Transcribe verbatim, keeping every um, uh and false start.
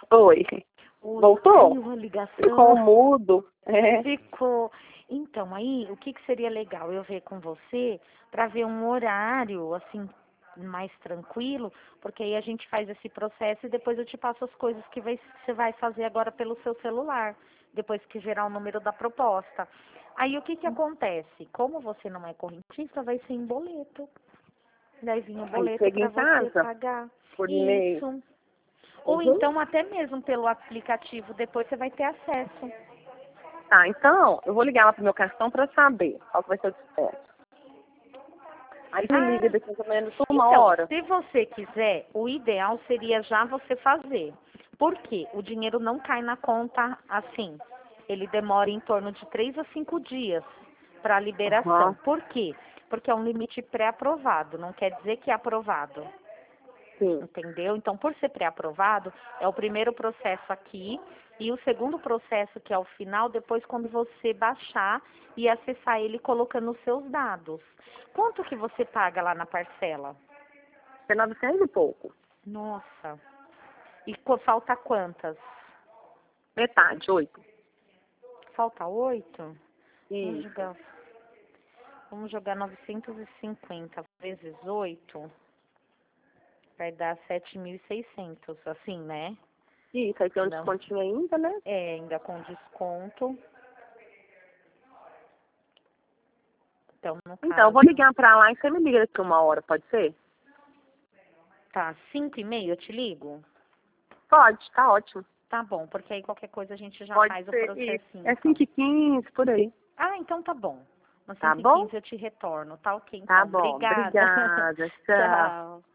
Oi. Oi, Voltou? caiu a ligação. Ficou mudo. É. Ficou. Então, aí, o que, que seria legal eu ver com você para ver um horário, assim, mais tranquilo, porque aí a gente faz esse processo e depois eu te passo as coisas que vai- você vai fazer agora pelo seu celular, depois que gerar o número da proposta. Aí, o que que acontece? Como você não é correntista, vai ser em boleto. Daí vinha o Aí boleto chega para em você casa, pagar. por e-mail. Isso. Ou Uhum. então até mesmo pelo aplicativo, depois você vai ter acesso. Tá, então, eu vou ligar lá pro meu cartão pra saber qual que vai ser o desconto. Aí me liga Ah, daqui mais ou menos uma então, hora. se você quiser, o ideal seria já você fazer. Por quê? O dinheiro não cai na conta assim. Ele demora em torno de três a cinco dias para liberação. Aham, Por quê? Porque é um limite pré-aprovado, não quer dizer que é aprovado. sim. Entendeu? Então, por ser pré-aprovado, é o primeiro processo aqui e o segundo processo, que é o final, depois quando você baixar e acessar ele colocando os seus dados. Quanto que você paga lá na parcela? É novecentos e pouco. Nossa. E co- falta quantas? Metade, oito. Falta oito? Vamos Isso. jogar, vamos jogar novecentos e cinquenta vezes oito, vai dar sete mil e seiscentos, assim, né? Isso, aí tem um Não. descontinho ainda, né? É, ainda com desconto. Então, no Então, eu caso, vou ligar pra lá e você me liga daqui uma hora, pode ser? tá cinco e meia, eu te ligo? Pode, tá ótimo. Tá bom, porque aí qualquer coisa a gente já Pode faz o ser isso. processinho, É então. cinco e quinze, por aí. Ah, então tá bom. Às Tá cinco e bom? quinze eu te retorno, tá ok, Tá então. bom. Obrigada. Obrigada. Tchau. Tchau.